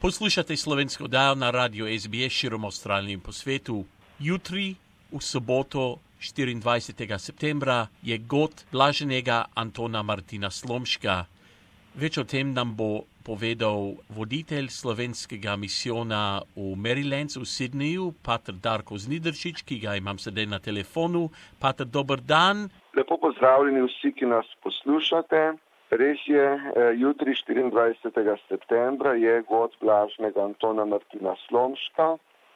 Poslušate slovensko oddajo na rádiu SBS širom Avstralije in po svetu. Jutri, v soboto 24. septembra, je god blaženega Antona Martina Slomška. Več o tem nam bo povedal voditelj slovenskega misiona v Marylands v Sydneyju, pater Darko Znidršič, ki ga imam sedaj na telefonu. Pater, dober dan. Lepo pozdravljeni vsi, ki nas poslušate. Res je, jutri 24. septembra je god blaženega Antona Martina Slomška.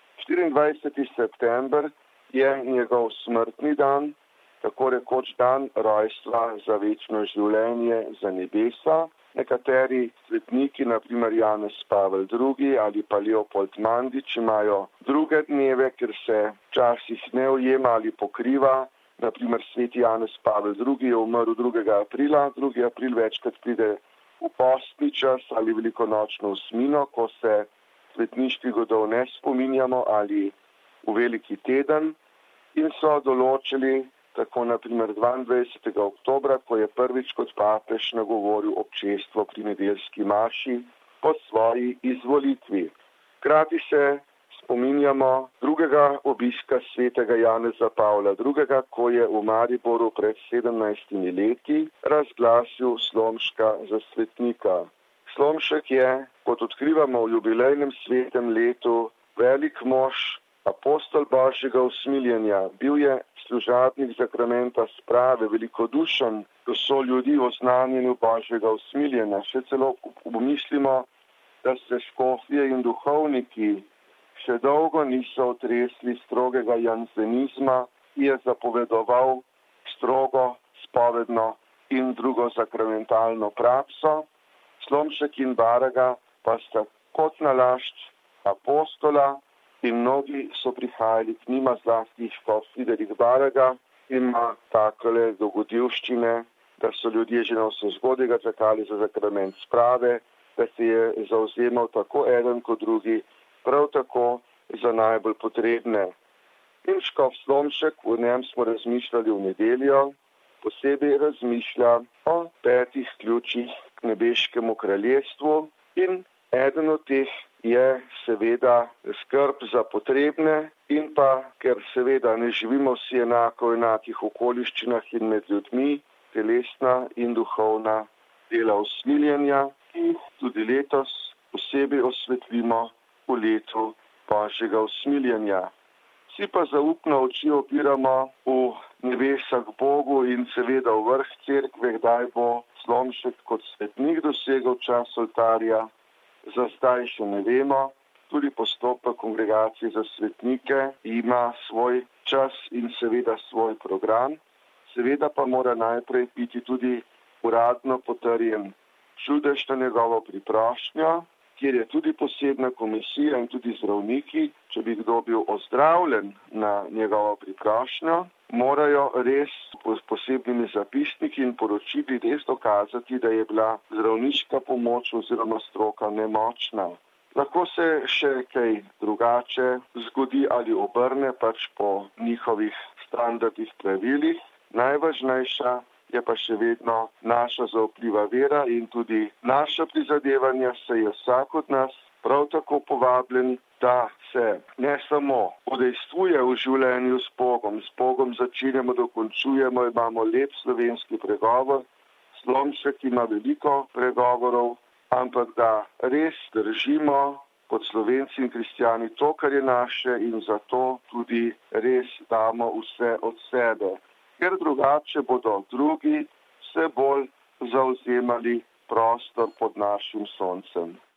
24. september je njegov smrtni dan, tako rekoč dan rojstva za večno življenje, za nebesa. Nekateri svetniki, na primer Janez Pavel II. Ali pa Leopold Mandič, imajo druge dneve, ker se včasih ne ujema ali pokriva. Na primer, sveti Janez Pavel II. Je umrl 2. aprila. 2. april večkrat pride v postni čas ali velikonočno osmino, ko se svetniških godov ne spominjamo, ali v veliki teden, in so določili tako na primer 22. oktobra, ko je prvič kot papež nagovoril občestvo pri nedeljski maši po svoji izvolitvi. Hkrati se spominjamo drugega obiska svetega Janeza Pavla II., ko je v Mariboru pred 17 leti razglasil Slomška za svetnika. Slomšek je, kot odkrivamo v jubilejnem svetem letu, velik mož, apostol Božjega usmiljenja. Bil je služabnik zakramenta sprave, velikodušen do soljudi o znanjenju Božjega usmiljenja. Še celo pomislimo, da se škofje in duhovniki še dolgo niso otresli strogega jansenizma, ki je zapovedoval strogo, spovedno in drugo sakramentalno prakso. Slomšek in Baraga pa sta kot nalašč apostola in mnogi so prihajali k njima, zlasti škof Friderik Baraga, ima takole dogodivščine, da so ljudje že na vsezgodnega čakali za sakrament sprave, da se je zauzemal tako eden kot drugi, prav tako za najbolj potrebne. In škof Slomšek, v njem smo razmišljali v nedeljo, posebej razmišlja o 5 ključih k nebeškemu kraljestvu, in eden od teh je seveda skrb za potrebne, in pa, ker seveda ne živimo vsi enako v enakih okoliščinah in med ljudmi, telesna in duhovna dela usmiljenja, ki tudi letos posebej osvetlimo v letu Božjega usmiljenja. Vsi pa zaupno oči opiramo v nebesa k Bogu in seveda v vrh cerkve, kdaj bo Slomšek kot svetnik dosegel čas oltarja. Za zdaj še ne vemo. Tudi postopek kongregacije za svetnike ima svoj čas in seveda svoj program. Seveda pa mora najprej biti tudi uradno potrjen čudež na njegovo priprošnjo, kjer je tudi posebna komisija in tudi zdravniki, če bi kdo bil ozdravljen na njegovo priprošnjo, morajo res s posebnimi zapisniki in poročili res dokazati, da je bila zdravniška pomoč oziroma stroka nemočna. Lahko se še kaj drugače zgodi ali obrne, pač po njihovih standardnih pravilih. Najvažnejša je pa še vedno naša zaupljiva vera in tudi naša prizadevanja, se je vsak od nas prav tako povabljen, da se ne samo udejstvuje v življenju s Bogom začenjamo, dokončujemo, imamo lep slovenski pregovor, Slomšek ima veliko pregovorov, ampak da res držimo kot Slovenci in kristjani to, kar je naše, in zato tudi res damo vse od sebe. Ker drugače bodo drugi vse bolj zauzemali prostor pod našim soncem.